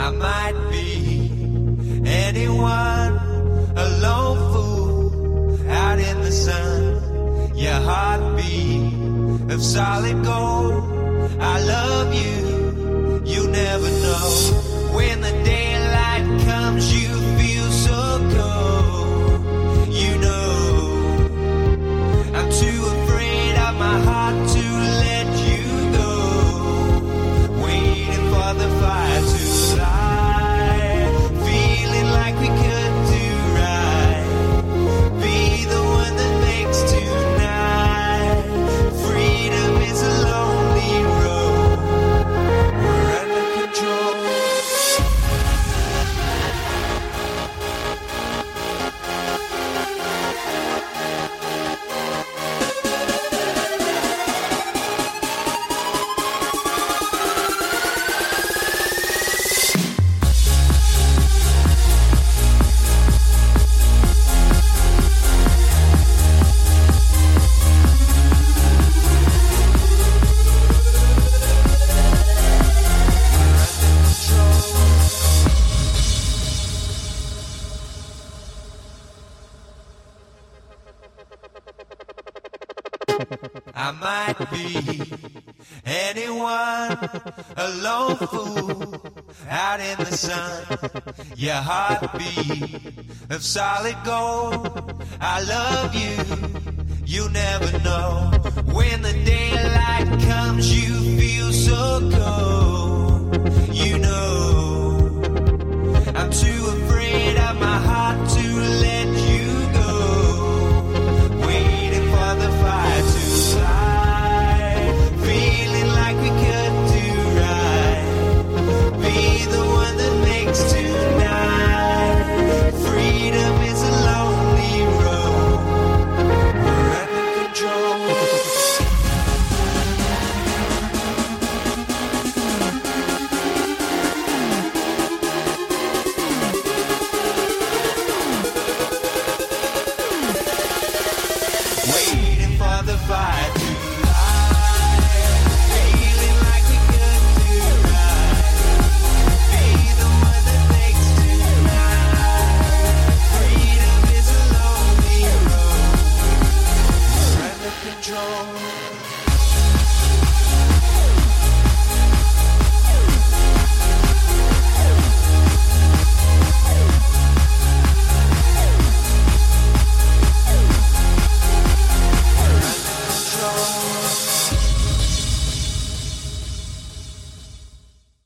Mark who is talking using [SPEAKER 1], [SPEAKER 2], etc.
[SPEAKER 1] I might be anyone, a lone fool out in the sun. Your heartbeat of solid gold. I love you, you never know. When the daylight comes, you feel so cold. You know, I'm too afraid of my heart to let you go. Waiting for the fire to light, feeling like we could do right. Be the one that makes tonight. Freedom is a lonely road. We're under control. I might be anyone, a lone fool out in the sun. Your heartbeat of solid gold. I love you, you never know. When the daylight comes, you feel so cold.